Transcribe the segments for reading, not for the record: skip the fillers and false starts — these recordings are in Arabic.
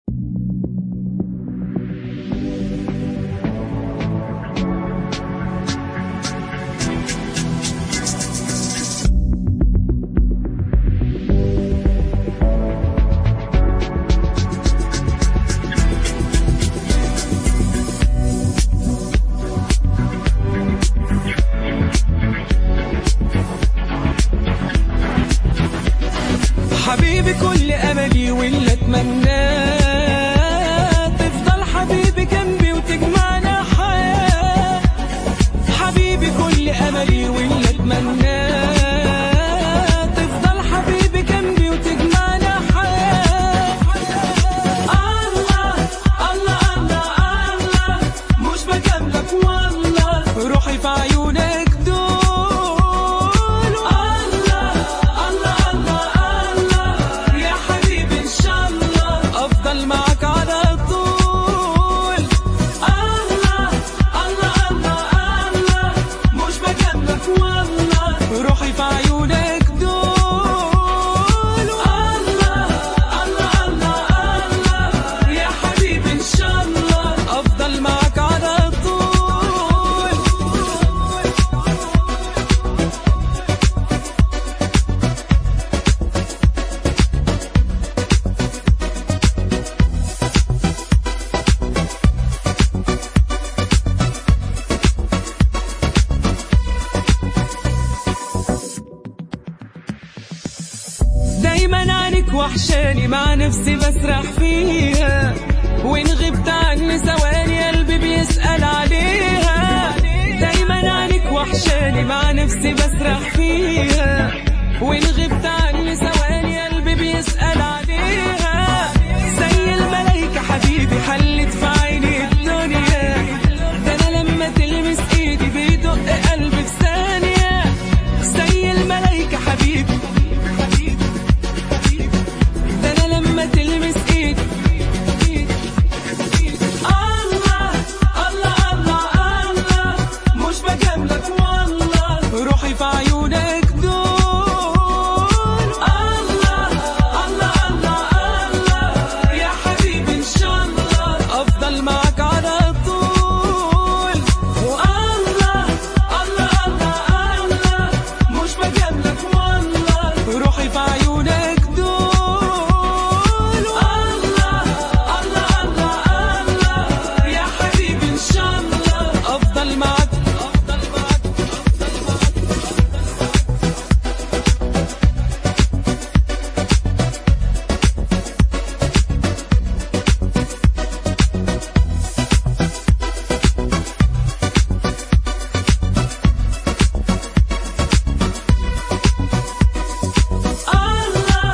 حبيبي كل أملي واللي أتمناه تفضل حبيبي جنبي وتجمعنا حياة. حبيبي كل أملي واللي أتمناه تفضل حبيبي جنبي وتجمعنا حياة. الله الله الله الله مش بجاملك والله روحي في عيونك روحي في عيونك دول. الله الله الله الله يا حبيبي إن شاء الله أفضل معك على طول. دايما عنك وحشاني مع نفسي بسرح فيها، وإن غبت عني ثواني قلبي بيسأل عليها. دايما عنك وحشاني مع نفسي بسرح فيها، وإن غبت عني ثواني قلبي بيسأل عليها. زي الملايكة حبيبي حلت في عيني الدنيا، ده أنا لما تلمس إيدي بيدق قلبي في ثانية. زي الملايكة حبيبي تلمس ايدي. الله الله الله الله مش بجاملك والله روحي في عيونك دول. الله الله الله الله يا حبيبي ان شاء الله افضل معك على طول. والله الله الله الله مش بجاملك والله روحي في عيونك دول.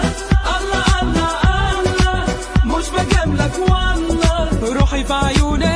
روحي في عيونك